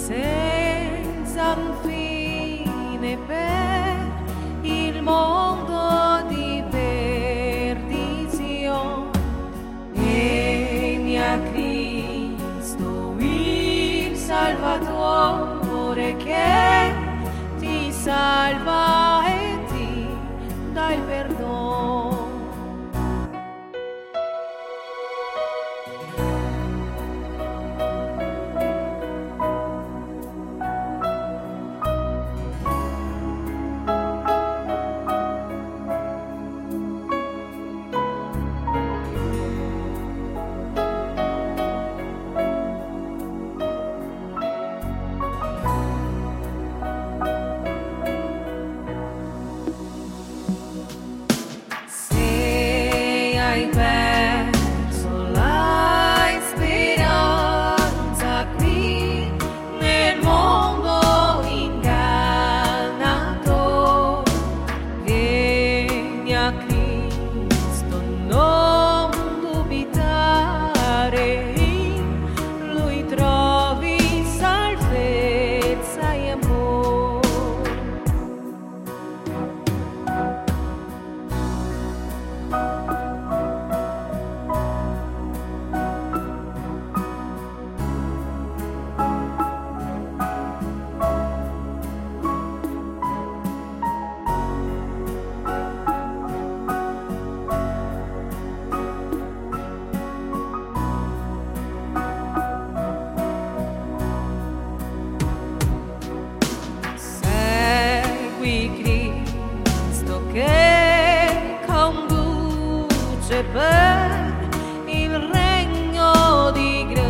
senza un fine per il mondo di perdizione. Vieni a Cristo il Salvatore che ti salva e ti dà il perdono. Hai perso la speranza qui nel mondo ingannato. Vieni a Cristo, non dubitare, in Lui trovi salvezza e amore. Cristo che conduce per il regno di grazia.